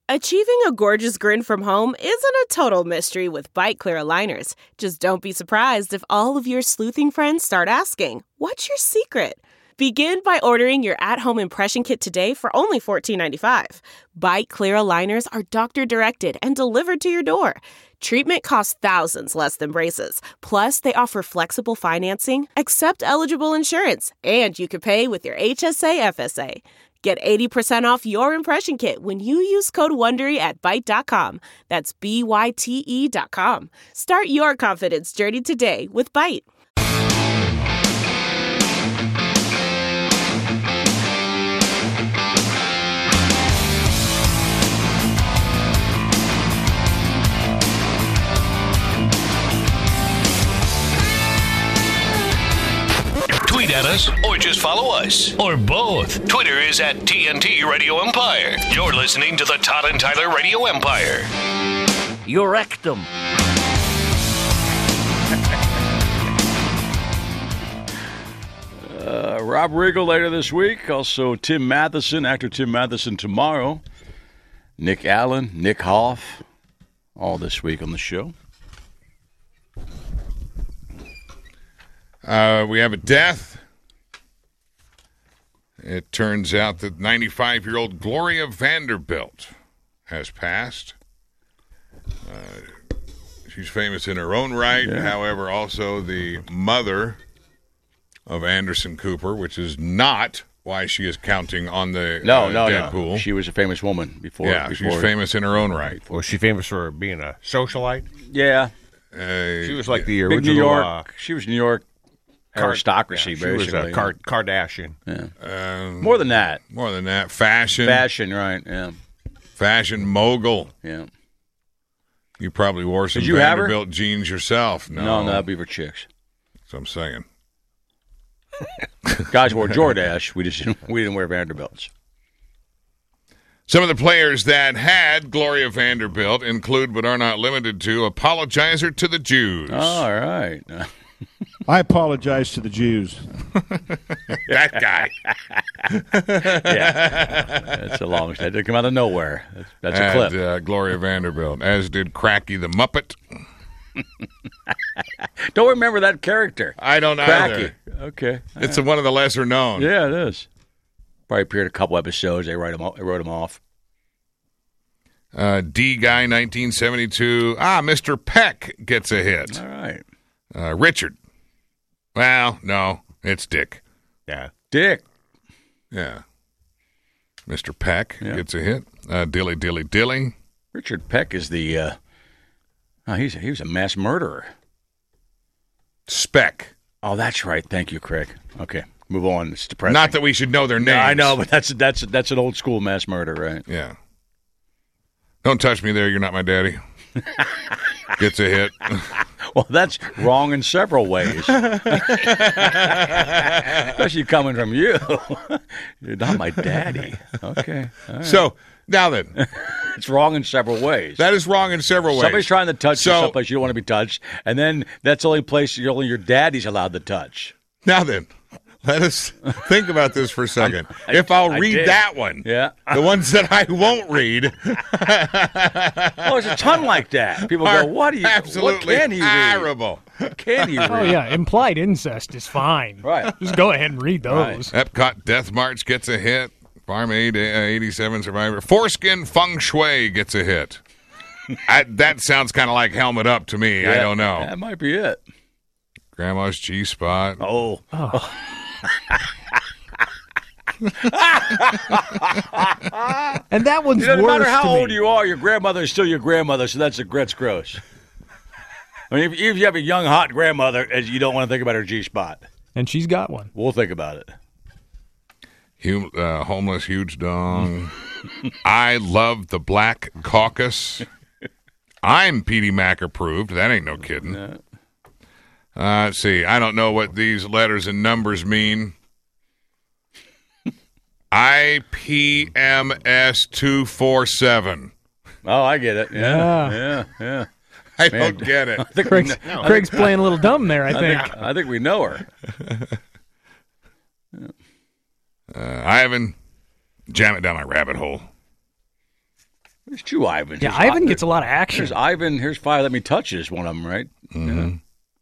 Achieving a gorgeous grin from home isn't a total mystery with Byte Clear aligners. Just don't be surprised if all of your sleuthing friends start asking, "What's your secret?" Begin by ordering your at-home impression kit today for only $14.95. Byte Clear aligners are doctor-directed and delivered to your door. Treatment costs thousands less than braces. Plus, they offer flexible financing, accept eligible insurance, and you can pay with your HSA FSA. Get 80% off your impression kit when you use code WONDERY at Byte.com. That's BYTE.com. Start your confidence journey today with Byte. Tweet at us or just follow us. Or both. Twitter is at TNT Radio Empire. You're listening to the Todd and Tyler Radio Empire. Your rectum. Rob Riggle later this week. Also Tim Matheson, actor Tim Matheson tomorrow. Nick Allen, Nick Hoff, all this week on the show. We have a death. It turns out that 95-year-old Gloria Vanderbilt has passed. She's famous in her own right. Yeah. However, also the mother of Anderson Cooper, which is not why she is counting on the dead pool. She was a famous woman before. Yeah, she's famous in her own right. Was she famous for being a socialite? Yeah. She was like the Big original... New York. She was New York aristocracy, yeah, she basically. was a Kardashian. Yeah. More than that. More than that. Fashion. Fashion, right, yeah. Fashion mogul. Yeah. You probably wore some Vanderbilt jeans yourself. No, that'd be for chicks. That's what I'm saying. Guys wore Jordache. We didn't wear Vanderbilts. Some of the players that had Gloria Vanderbilt include, but are not limited to, apologizer to the Jews. All right. I apologize to the Jews. That guy. Yeah. That's a long shot. It didn't come out of nowhere. That's a clip. Gloria Vanderbilt, as did Cracky the Muppet. Don't remember that character. I don't either. Okay. It's one of the lesser known. Yeah, it is. Probably appeared a couple episodes. They wrote him off. D Guy, 1972. Mr. Peck gets a hit. All right. Richard. Well, no, it's Dick. Yeah. Dick. Yeah. Mr. Peck gets a hit. Dilly, Dilly, Dilly. Richard Peck is the... he was a mass murderer. Speck. Oh, that's right. Thank you, Craig. Okay, move on. It's depressing. Not that we should know their names. No, I know, but that's an old school mass murder, right? Yeah. Don't touch me there. You're not my daddy. Gets a hit. Well, that's wrong in several ways. Especially coming from you. You're not my daddy. Okay. All right. So, now then. It's wrong in several ways. That is wrong in several ways. Somebody's trying to touch you someplace you don't want to be touched, and then that's the only place only your daddy's allowed to touch. Now then, let us think about this for a second. If I'll read that one, the ones that I won't read. There's a ton like that. People go, what can he horrible. read? What can he read? Oh, yeah, implied incest is fine. Right. Just go ahead and read those. Right. Epcot Death March gets a hit. Farm Aid 87 Survivor. Foreskin Feng Shui gets a hit. That sounds kind of like Helmet Up to me. I don't know. That might be it. Grandma's G-Spot. Oh. And that one's worse. No matter how to old me. you are, your grandmother is still your grandmother, so that's gross. I mean, if you have a young, hot grandmother, you don't want to think about her G-Spot. And she's got one. We'll think about it. Homeless Huge Dong. I love the Black Caucus. I'm Petey Mac approved. That ain't no kidding. No. Let's see. I don't know what these letters and numbers mean. IPMS 247. Oh, I get it. Yeah. I don't get it. Craig's playing a little dumb there, I think. I think we know her. Ivan, jam it down my rabbit hole. There's two Ivans. Yeah, Ivan gets a lot of action. There's Ivan. Here's Fire Let Me Touch is one of them, right? Mm-hmm. Yeah.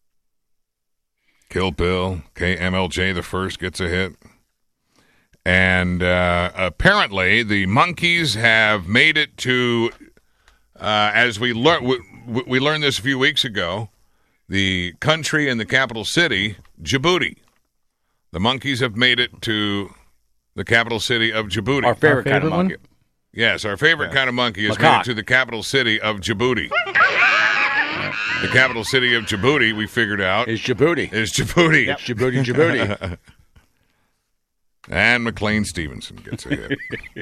Kill Bill. MLJ the First gets a hit. And apparently the Monkees have made it to, as we learned this a few weeks ago, the country and the capital city, Djibouti. The Monkees have made it to the capital city of Djibouti. Our favorite kind of monkey. Yes, our favorite kind of monkey has made it to the capital city of Djibouti. The capital city of Djibouti, we figured out. Is Djibouti. Is Djibouti. Yep. Djibouti. And McLean Stevenson gets a hit.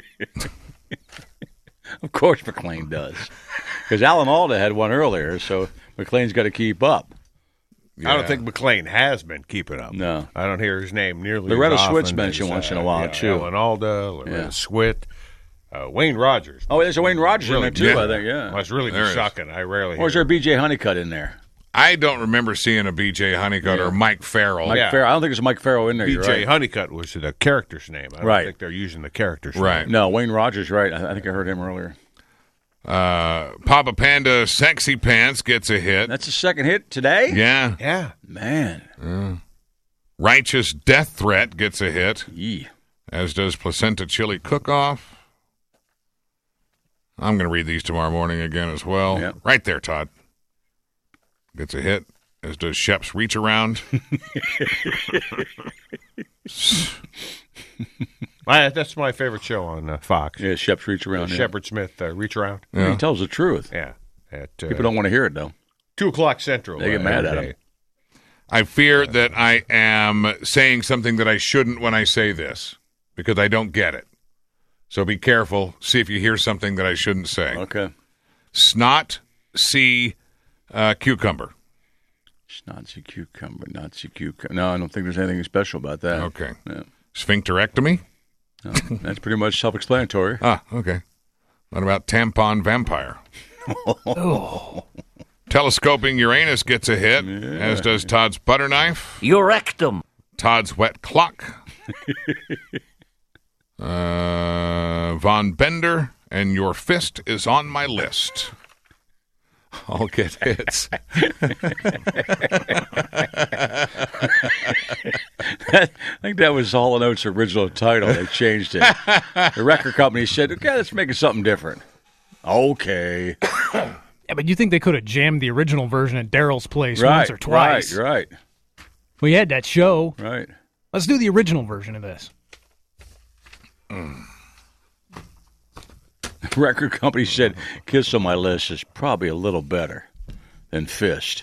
Of course McLean does. Because Alan Alda had one earlier, so McLean's got to keep up. Yeah. I don't think McLean has been keeping up. No. I don't hear his name nearly Loretta as often. Swit's mentioned once in a while, too. Alan Alda, Loretta Swit. Wayne Rogers. Oh, there's a Wayne Rogers in there, too, I think, yeah. Must really be sucking. I rarely Or is there a B.J. Honeycutt in there? I don't remember seeing a B.J. Honeycutt or Mike Farrell. Farrell. I don't think there's a Mike Farrell in there. B.J. Honeycutt was the character's name. I don't think they're using the character's name. No, Wayne Rogers, right. I think I heard him earlier. Papa Panda Sexy Pants gets a hit. That's a second hit today? Yeah. Yeah. Man. Righteous Death Threat gets a hit. Yee. As does Placenta Chili Cook-Off. I'm going to read these tomorrow morning again as well. Yep. Right there, Todd. Gets a hit, as does Shep's Reach Around. That's my favorite show on Fox. Yeah, Shep's Reach Around. Shepard Smith Reach Around. Yeah. He tells the truth. Yeah. People don't want to hear it, though. 2 o'clock Central. They get mad at him. I fear that I am saying something that I shouldn't when I say this, because I don't get it. So be careful. See if you hear something that I shouldn't say. Okay. Snot, see, cucumber. Snot-see cucumber, not-see cucumber. No, I don't think there's anything special about that. Okay. Yeah. Sphincterectomy? No, that's pretty much self-explanatory. Ah, okay. What about tampon vampire? Telescoping Uranus gets a hit, as does Todd's butter knife. Your rectum. Todd's wet clock. Von Bender, and your fist is on my list. I'll get hits. I think that was Hall & Oates' original title. They changed it. The record company said, okay, let's make it something different. Okay. Yeah, but you think they could have jammed the original version at Daryl's place once or twice. Right. We had that show. Right. Let's do the original version of this. The record company said, Kiss on My List is probably a little better than Fist.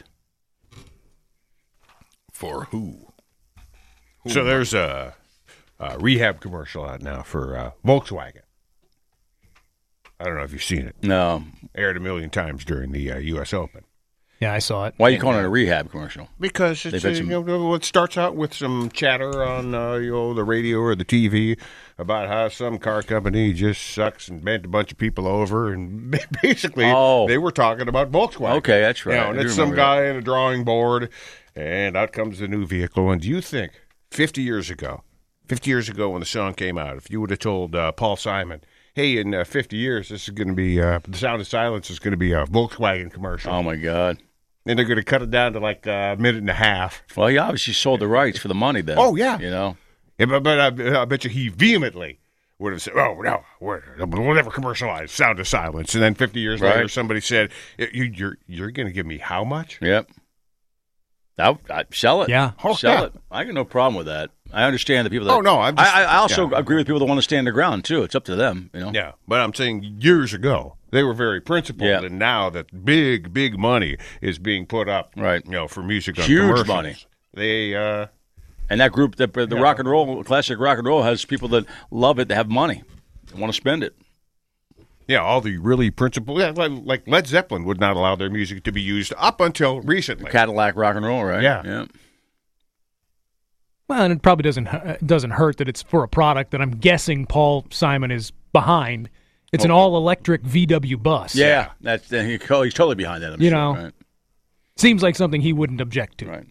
For who? So there's a rehab commercial out now for Volkswagen. I don't know if you've seen it. No. Aired a million times during the U.S. Open. Yeah, I saw it. Why are you calling it a rehab commercial? Because it's, it starts out with some chatter on the radio or the TV about how some car company just sucks and bent a bunch of people over, and basically they were talking about Volkswagen. Okay, that's right. And it's some guy in a drawing board, and out comes the new vehicle. And do you think 50 years ago when the song came out, if you would have told Paul Simon, hey, in 50 years, this is going to be The Sound of Silence is going to be a Volkswagen commercial. Oh, my God. And they're going to cut it down to like a minute and a half. Well, he obviously sold the rights for the money then. Oh, yeah. You know? Yeah, but I bet you he vehemently would have said, oh, no, we'll never commercialize Sound of Silence. And then 50 years later, somebody said, you're going to give me how much? Yep. I'd sell it. Yeah. Sell it. I got no problem with that. I understand the people that... Oh, no. I also agree with people that want to stand their ground, too. It's up to them, you know? Yeah, but I'm saying years ago, they were very principled, and now that big money is being put up, right? For music on huge commercials, money. They and that group, the rock and roll, classic rock and roll, has people that love it, that have money, they want to spend it. Yeah, all the really principled, like Led Zeppelin would not allow their music to be used up until recently. Cadillac rock and roll, right? Yeah. Well, and it probably doesn't hurt that it's for a product that I'm guessing Paul Simon is behind. It's an all-electric VW bus. Yeah, he's totally behind that. I'm sure, right? Seems like something he wouldn't object to. Right.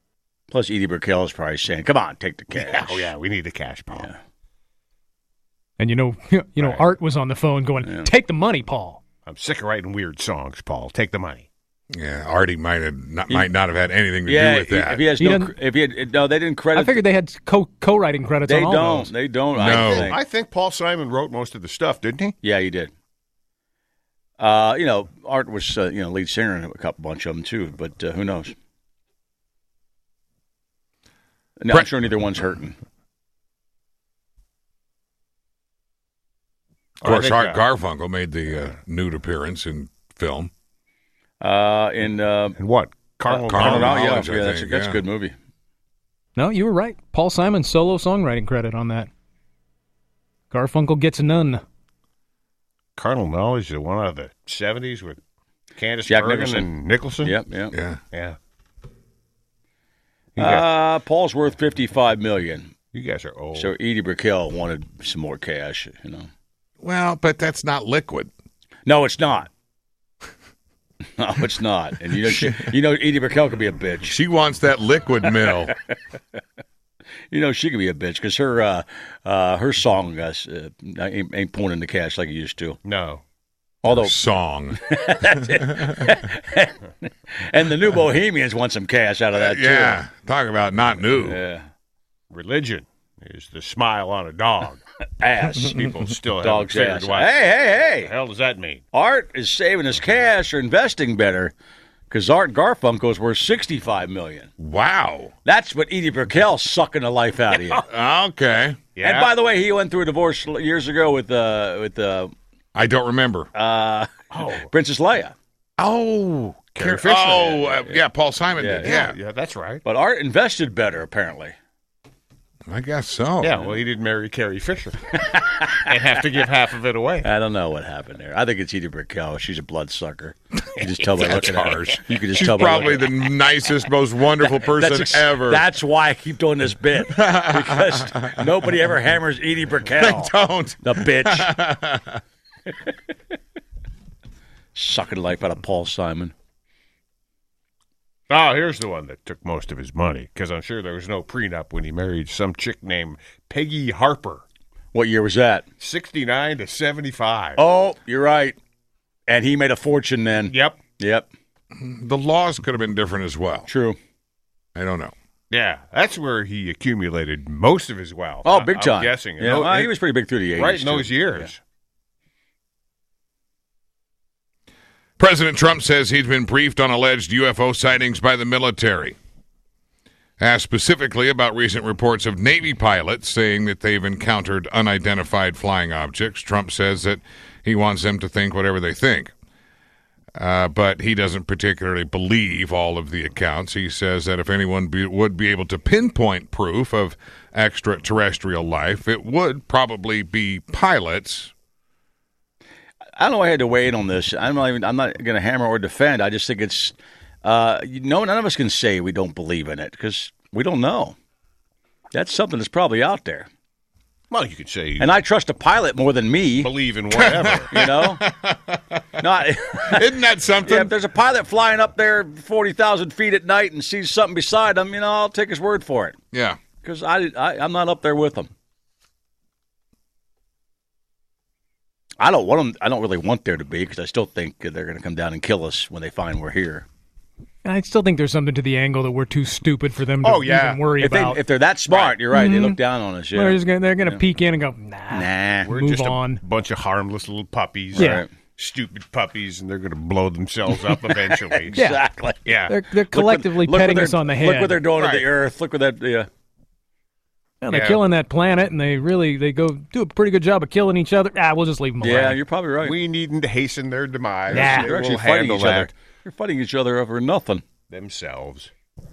Plus, Edie Brickell is probably saying, "Come on, take the cash." Yeah, oh yeah, we need the cash, Paul. Yeah. And Art was on the phone going, "Take the money, Paul." I'm sick of writing weird songs, Paul. Take the money. Yeah, Artie might not have had anything to do with that. They didn't credit. I figured they had co-writing credits on all those. They don't. No. I think Paul Simon wrote most of the stuff, didn't he? Yeah, he did. Art was lead singer in a bunch of them too, but who knows? No, I'm sure neither one's hurting. Of course, Art Garfunkel made the nude appearance in film. In what? Carnal Knowledge, yeah, that's a good movie. No, you were right. Paul Simon's solo songwriting credit on that. Garfunkel gets none. Carnal Knowledge, the one out of the 70s with Candace Jack Bergen Nicholson. and Nicholson? Yeah. Paul's worth $55 million. You guys are old. So Edie Brickell wanted some more cash, Well, but that's not liquid. No, it's not. No, it's not. And Edie Brickell could be a bitch. She wants that liquid mill. She could be a bitch because her song ain't pouring in the cash like it used to. No. Although song. And the New Bohemians want some cash out of that too. Yeah, talk about not new. Yeah. Religion is the smile on a dog. Ass. People still haven't Dog's figured ass. what Hey. the hell does that mean? Art is saving his cash or investing better because Art Garfunkel is worth $65 million. Wow. That's what Edie Brickell's sucking the life out of you. Okay. Yeah. And by the way, he went through a divorce years ago with I don't remember. Princess Leia. Oh, Carrie Fisher. Yeah, Paul Simon did. Yeah, Yeah, that's right. But Art invested better, apparently. I guess so. Yeah, well, he didn't marry Carrie Fisher and have to give half of it away. I don't know what happened there. I think it's Edie Brickell. She's a bloodsucker. You can just tell by That's looking at her. harsh. You can just She's tell by probably looking the nicest, most wonderful person ever. That's why I keep doing this bit. Because nobody ever hammers Edie Brickell. They don't. The bitch. Sucking the life out of Paul Simon. Oh, here's the one that took most of his money, because I'm sure there was no prenup when he married some chick named Peggy Harper. What year was that? 69 to 75. Oh, you're right. And he made a fortune then. Yep. The laws could have been different as well. True. I don't know. Yeah, that's where he accumulated most of his wealth. Oh, big time. I'm guessing. Yeah, well, he was pretty big through the 80s. Right in too. those years. President Trump says he's been briefed on alleged UFO sightings by the military. Asked specifically about recent reports of Navy pilots saying that they've encountered unidentified flying objects, Trump says that he wants them to think whatever they think. But he doesn't particularly believe all of the accounts. He says that if anyone would be able to pinpoint proof of extraterrestrial life, it would probably be pilots. I don't know why I had to weigh in on this. I'm not going to hammer or defend. I just think it's none of us can say we don't believe in it because we don't know. That's something that's probably out there. Well, you could say, and I trust a pilot more than me. Believe in whatever, No, isn't that something? Yeah, if there's a pilot flying up there 40,000 feet at night and sees something beside him, I'll take his word for it. Yeah, because I'm not up there with him. I don't want them. I don't really want there to be because I still think they're going to come down and kill us when they find we're here. I still think there's something to the angle that we're too stupid for them to even worry about. If they're that smart, you're right. Mm-hmm. They look down on us. Yeah. They're going to peek in and go, nah, we're move just on. A bunch of harmless little puppies. Yeah. Right? Stupid puppies, and they're going to blow themselves up eventually. Exactly. Yeah. They're collectively petting us on the head. Look what they're doing to the earth. Look what that. Yeah. Yeah, they're killing that planet, and they go do a pretty good job of killing each other. We'll just leave them alone. Yeah, you're probably right. We needn't hasten their demise. Yeah. They're actually fighting each other. They're fighting each other over nothing. Themselves.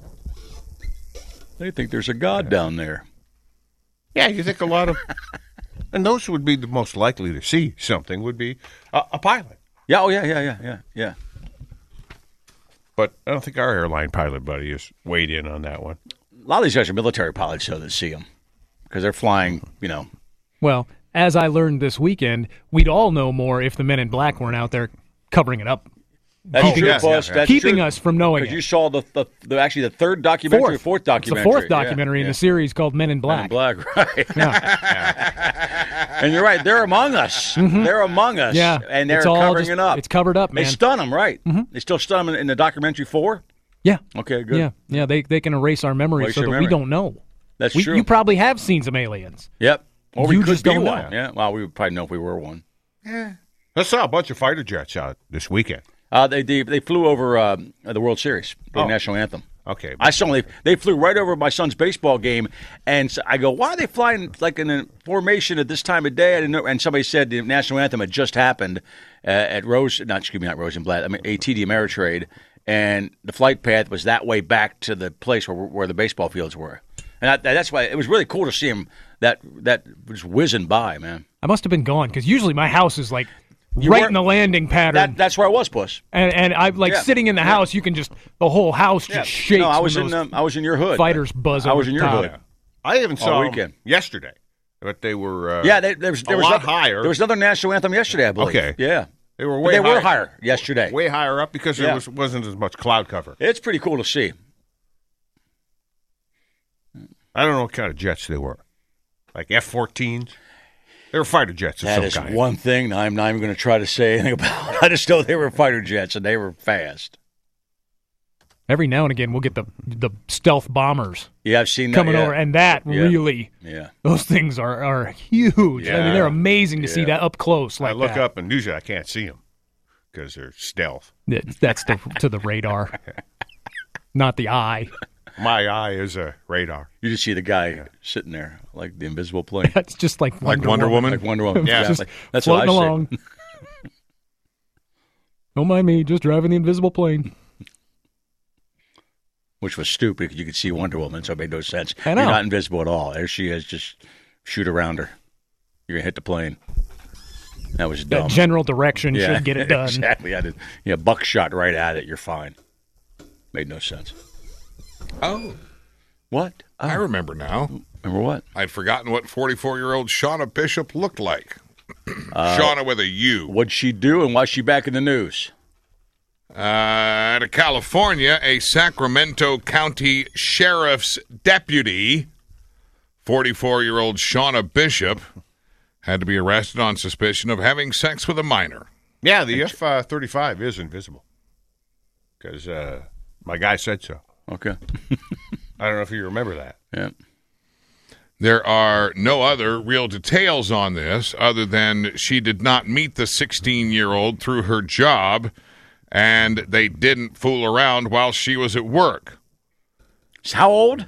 They think there's a God down there. Yeah, you think a lot of... and those would be the most likely to see something would be a pilot. Yeah, oh, yeah. But I don't think our airline pilot buddy has weighed in on that one. A lot of these guys are military pilots, though, that see them. Because they're flying, Well, as I learned this weekend, we'd all know more if the men in black weren't out there covering it up. That's keeping true, us, Puss. That's keeping true. us from knowing Because it. you saw the third documentary, fourth documentary. It's the fourth documentary in the series called Men in Black. Men in Black, right? And you're right. They're among us. They're among us. Yeah, and they're it's all covering just- it up. It's covered up, man. They stun them, right? They still stun them in the documentary 4. Yeah. Okay, good. Yeah. They can erase our memory Erase so that your we memory. don't know. That's true. You probably have seen some aliens. Yep. Or we You could just be don't one. know. Yeah. Well, we would probably know if we were one. I saw a bunch of fighter jets out this weekend. They flew over the World Series, the national anthem. Okay. I saw they flew right over my son's baseball game, and so I go, why are they flying like in a formation at this time of day? I didn't know. And somebody said the national anthem had just happened at not Rosenblatt. I mean ATD Ameritrade, and the flight path was that way back to the place where the baseball fields were, and that's why it was really cool to see him that was whizzing by, man. I must have been gone because usually my house is like You right weren't- in the landing pattern. That's where I was, Puss. And I'm like Yeah. sitting in the house. You can just the whole house just shakes. No, I was when in those I was in your hood. fighters buzz. I over was in the your top. hood. I even saw them weekend. yesterday, but they were There was a lot higher. There was another national anthem yesterday, I believe. Okay. Yeah. They were But way they were higher. higher yesterday. way higher up because there Yeah. wasn't as much cloud cover. It's pretty cool to see. I don't know what kind of jets they were, like F-14s. They were fighter jets of That some is kind. one thing I'm not even going to try to say anything about. I just know they were fighter jets and they were fast. Every now and again, we'll get the stealth bombers Yeah, I've seen that. coming yeah. over, and that Yeah. really, Yeah. those things are huge. I mean, they're amazing to see Yeah. that up close. Like I look that. up and usually I can't see them because they're stealth. That's to the radar, not the eye. My eye is a radar. You just see the guy sitting there like the invisible plane. That's just like Wonder Woman? Like Wonder Woman. Yeah. Just Exactly. That's what I floating see. along. Don't mind me, just driving the invisible plane. Which was stupid because you could see Wonder Woman, so it made no sense. I know. You're not invisible at all. There she is. Just shoot around her. You're going to hit the plane. That was dumb. That general direction should get it done. Exactly. I did. Yeah, buckshot right at it. You're fine. Made no sense. Oh, What? Oh, I remember now. remember what? I'd forgotten what 44-year-old Shauna Bishop looked like. Shauna with a U. What'd she do and why's she back in the news? Out of California, a Sacramento County Sheriff's deputy, 44-year-old Shauna Bishop, had to be arrested on suspicion of having sex with a minor. Yeah, the F-35 is invisible because my guy said so. Okay. I don't know if you remember that. Yeah. There are no other real details on this other than she did not meet the 16-year-old through her job, and they didn't fool around while she was at work. How old?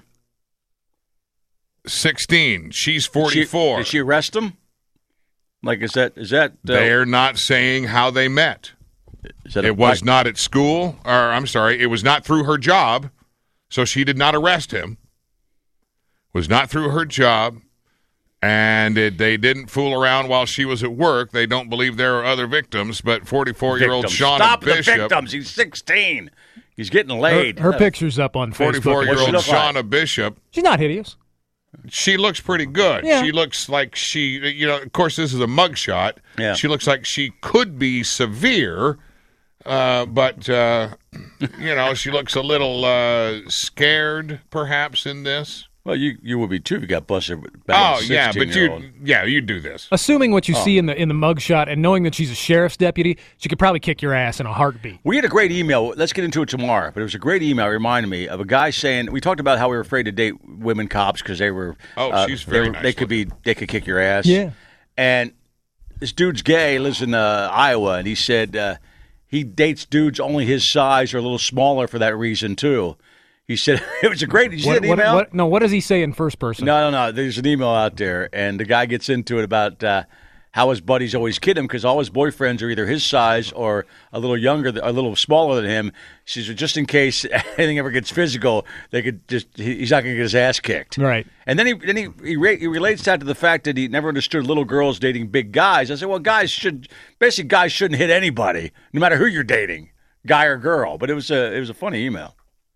16. She's 44. Did she arrest him? Like, is that They're not saying how they met. is that It was not at school, or I'm sorry, it was not through her job, so she did not arrest him. Was not through her job, and they didn't fool around while she was at work. They don't believe there are other victims, but 44-year-old victims. Shauna Stop Bishop, the victims. He's 16. He's getting laid. Her picture's up on Facebook. 44-year-old What's she look like? Shauna Bishop, She's not hideous. she looks pretty good. Yeah. She looks like of course, this is a mugshot. Yeah. She looks like she could be severe, but she looks a little scared, perhaps, in this. Well, you would be too if you got busted. Back Oh, yeah, but you. you do this. Assuming what you see in the mugshot and knowing that she's a sheriff's deputy, she could probably kick your ass in a heartbeat. We had a great email. Let's get into it tomorrow. But it was a great email. It reminded me of a guy saying we talked about how we were afraid to date women cops because they were. She's very nice They could kick your ass. Yeah. And this dude's gay. Lives in Iowa, and he said he dates dudes only his size or a little smaller for that reason too. He said it was a great. Did you see that email? What does he say in first person? No. There's an email out there, and the guy gets into it about how his buddies always kid him because all his boyfriends are either his size or a little younger, a little smaller than him. She said, just in case anything ever gets physical, they could he's not going to get his ass kicked. Right. And then he relates that to the fact that he never understood little girls dating big guys. I said, well, guys shouldn't hit anybody, no matter who you're dating, guy or girl. But it was a funny email.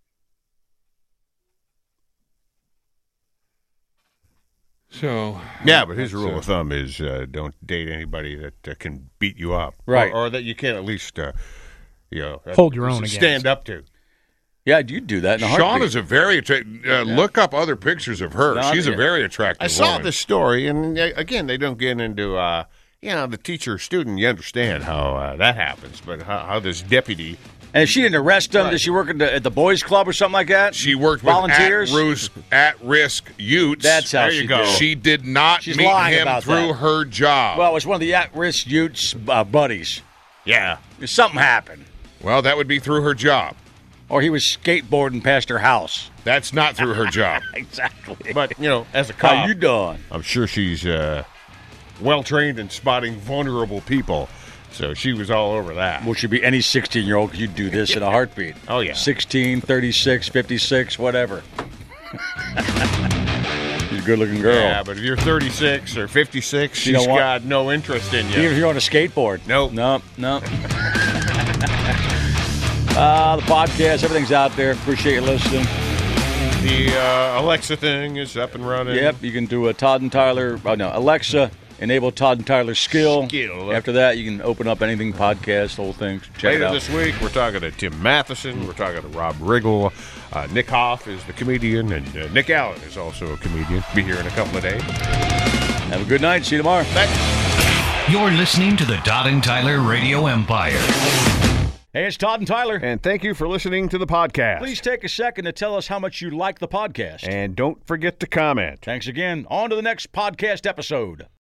So Yeah, but his rule of thumb is don't date anybody that can beat you up, Right. or that you can't at least Hold your own against. Stand up to. Yeah, you'd do that in a Sean heartbeat. is a very attractive. Look up other pictures of her. No, She's a yeah. very attractive I saw woman. this story, and again, they don't get into, the teacher-student. You understand how that happens, but how this deputy... And she didn't arrest him. Right. Did she work at the boys' club or something like that? She worked with volunteers. at-risk youths. That's how There she you go. did it. She did not She's meet lying him about through that. her job. Well, it was one of the at-risk youths' buddies. Yeah. Something happened. Well, that would be through her job. Or he was skateboarding past her house. That's not through her job. Exactly. But, as a cop, How you doing? I'm sure she's well-trained in spotting vulnerable people. So she was all over that. Well, should be any 16-year-old because you'd do this in a heartbeat. Oh, yeah. 16, 36, 56, whatever. She's a good-looking girl. Yeah, but if you're 36 or 56, You know she's what? got no interest in Even you. if you're on a skateboard. Nope. No. The podcast, everything's out there. Appreciate you listening. The Alexa thing is up and running. Yep, you can do a Todd and Tyler. Alexa, enable Todd and Tyler skill. After that, you can open up anything podcast, whole thing. Check it Later out. this week, we're talking to Tim Matheson. We're talking to Rob Riggle. Nick Hoff is the comedian, and Nick Allen is also a comedian. Be here in a couple of days. Have a good night. See you tomorrow. You're listening to the Todd and Tyler Radio Empire. Hey, it's Todd and Tyler. And thank you for listening to the podcast. Please take a second to tell us how much you like the podcast. And don't forget to comment. Thanks again. On to the next podcast episode.